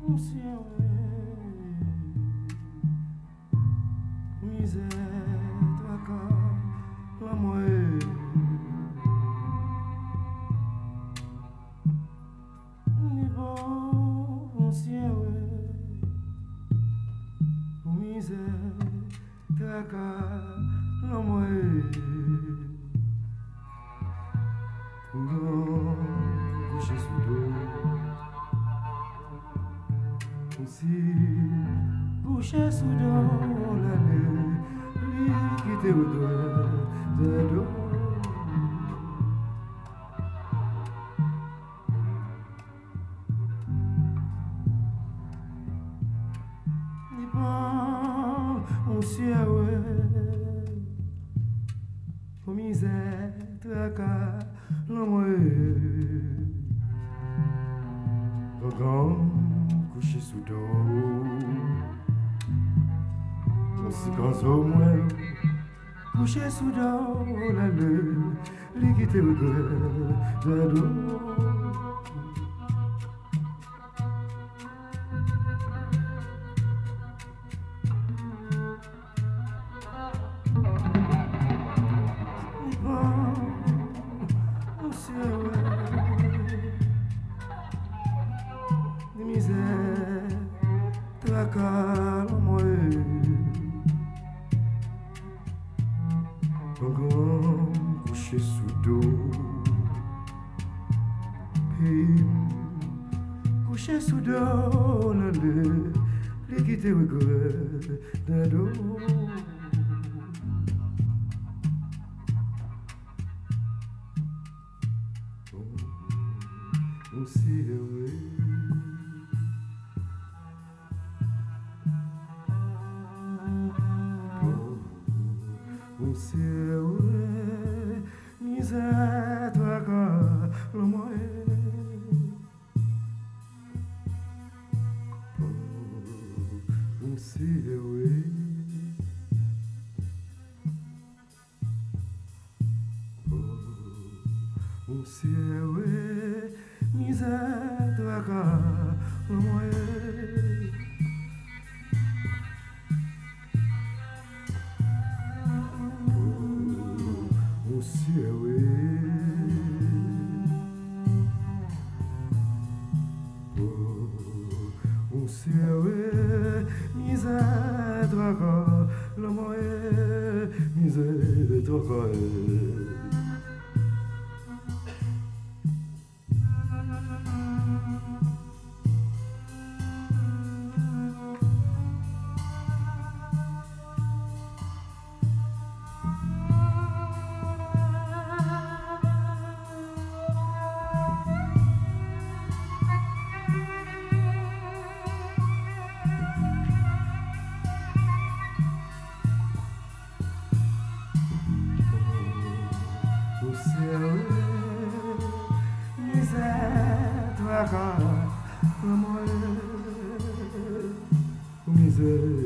Couché sous dans la nuit, liquide au doigt de dos. Ni pas mon ciel, pour misère, tracas, l'homme grand couché sous dos. Si quand au moins couché sous dans la lune, liquide au doigt de dos. Couché sous dos, couché sous dos, les quitter au d'un dos. On s'y on s'y misère, toi, quand le moyen. On s'y on s'y misère, toi, quand le moyen. Misère, toi, le moyen, misère, toi, misère, toi, le moyen, misère.